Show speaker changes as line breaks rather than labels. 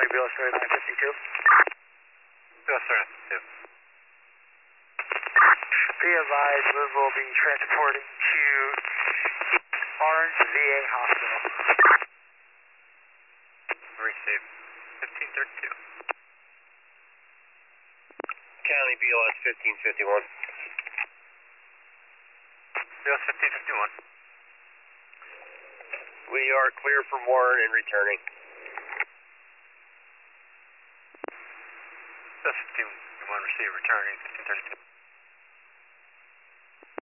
BLS 3952.
BLS 3952.
Be advised, we will be transporting to Orange VA Hospital.
Receive. 1532.
County BLS 1551.
BLS 1551.
We are clear from Warren and returning.
BLS 1551, receive, returning, 1532.